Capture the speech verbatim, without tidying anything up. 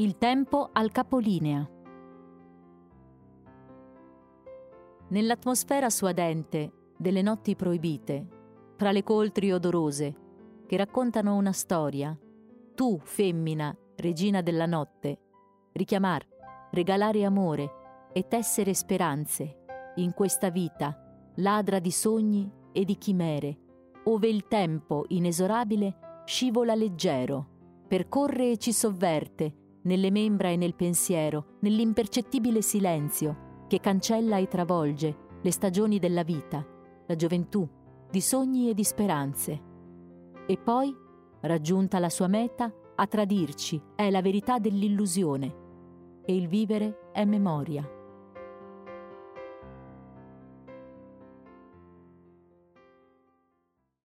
Il tempo al capolinea. Nell'atmosfera suadente delle notti proibite, fra le coltri odorose che raccontano una storia, tu, femmina, regina della notte, richiamar, regalare amore e tessere speranze in questa vita ladra di sogni e di chimere, ove il tempo inesorabile scivola leggero, percorre e ci sovverte nelle membra e nel pensiero, nell'impercettibile silenzio che cancella e travolge le stagioni della vita, la gioventù, di sogni e di speranze. E poi, raggiunta la sua meta, a tradirci è la verità dell'illusione, e il vivere è memoria.